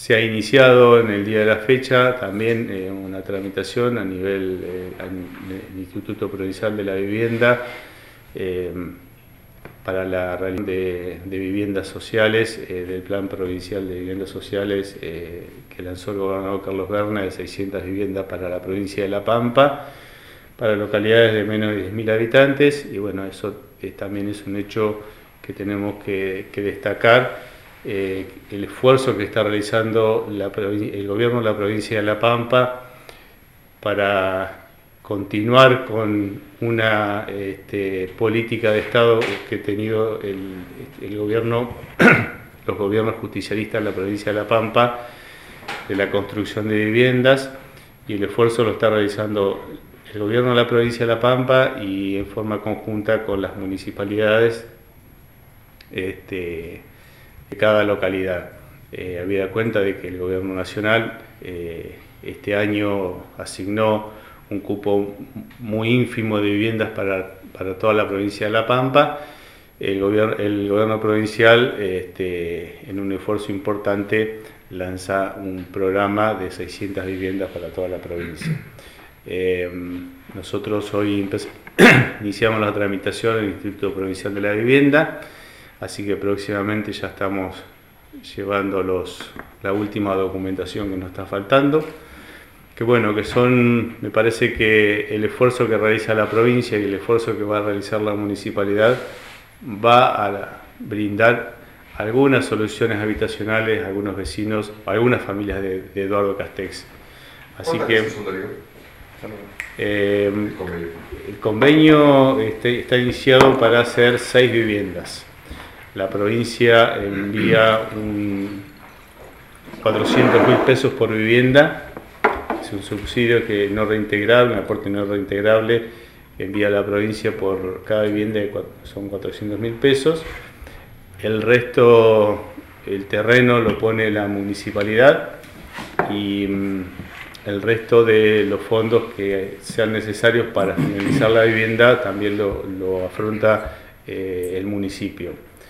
Se ha iniciado en el día de la fecha también una tramitación a nivel del Instituto Provincial de la Vivienda para la realización de viviendas sociales, del Plan Provincial de Viviendas Sociales que lanzó el gobernador Carlos Berna, de 600 viviendas para la provincia de La Pampa, para localidades de menos de 10.000 habitantes, y bueno, eso también es un hecho que tenemos que destacar. El esfuerzo que está realizando el gobierno de la provincia de La Pampa para continuar con una política de Estado que ha tenido el gobierno, los gobiernos justicialistas de la provincia de La Pampa, de la construcción de viviendas, y el esfuerzo lo está realizando el gobierno de la provincia de La Pampa y en forma conjunta con las municipalidades de cada localidad. Habida cuenta de que el gobierno nacional este año asignó un cupo muy ínfimo de viviendas para toda la provincia de La Pampa, el gobierno provincial, en un esfuerzo importante, lanza un programa de 600 viviendas para toda la provincia. Nosotros hoy iniciamos la tramitación en el Instituto Provincial de la Vivienda, así que próximamente ya estamos llevando la última documentación que nos está faltando, que bueno, me parece que el esfuerzo que realiza la provincia y el esfuerzo que va a realizar la municipalidad va a brindar algunas soluciones habitacionales a algunos vecinos, a algunas familias de Eduardo Castex. Así que el convenio está iniciado para hacer 6 viviendas. La provincia envía 400.000 pesos por vivienda, es un subsidio que no reintegrable, un aporte no reintegrable, envía a la provincia por cada vivienda, son 400.000 pesos. El resto, el terreno lo pone la municipalidad, y el resto de los fondos que sean necesarios para finalizar la vivienda también lo afronta el municipio.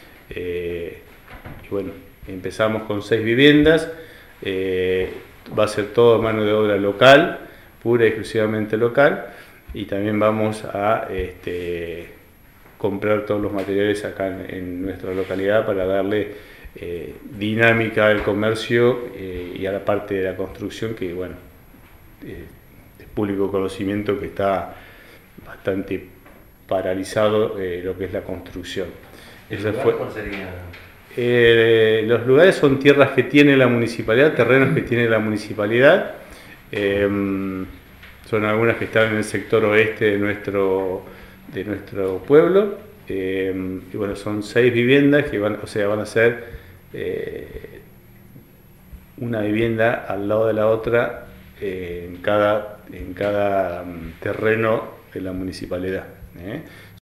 Y bueno, empezamos con 6 viviendas, va a ser todo mano de obra local, pura y exclusivamente local, y también vamos a comprar todos los materiales acá en nuestra localidad para darle dinámica al comercio y a la parte de la construcción, que bueno, es público conocimiento que está bastante paralizado lo que es la construcción. ¿Cuál sería? Los lugares son tierras que tiene la municipalidad, terrenos que tiene la municipalidad. Son algunas que están en el sector oeste de nuestro pueblo. Y bueno, son 6 viviendas que van a ser una vivienda al lado de la otra en cada terreno de la municipalidad.